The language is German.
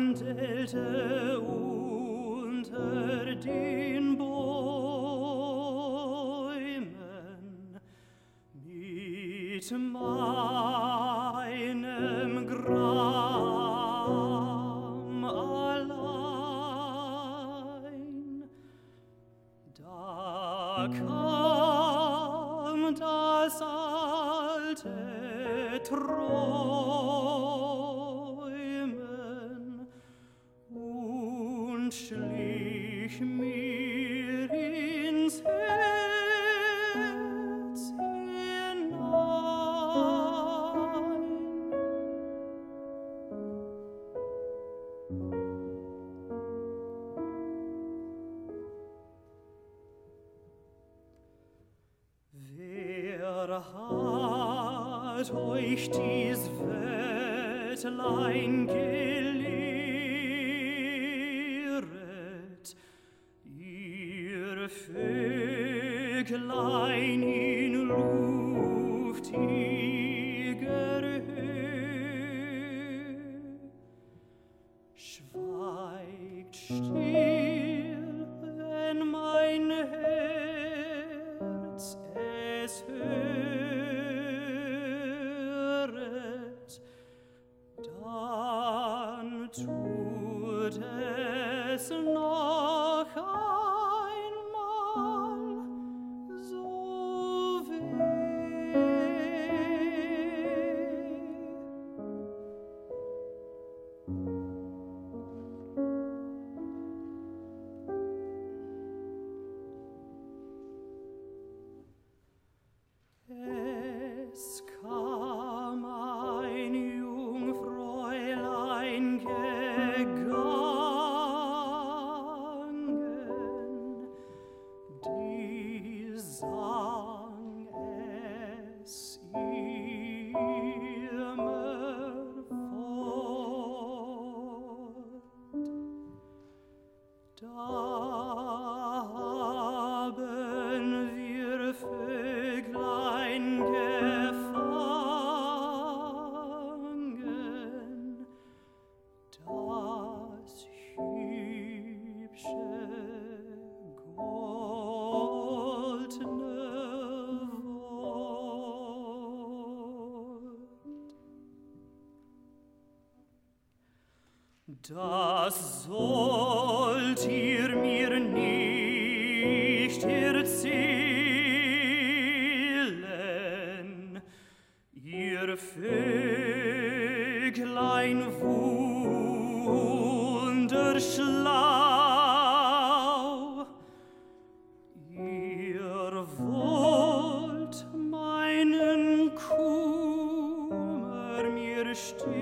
wandelte unter den Bäumen mit meinem Gram allein. Da kam das alte Träumen und schlich mir ins Herz hinein. Wer hat euch dies Wörtlein gelehret, ihr Vöglein in luftiger Höhe? Schweigt still, wenn mein Herz es höret, dann tut es noch einmal so weh. Es kam ein Jungfräulein gegangen, die sang es immerfort. Da haben wir Vöglein gefangen, das hübsche goldne Wort. Das sollt ihr mir nicht erzählen, ihr Vöglein wunderschlau. Ihr wollt meinen Kummer mir stillen,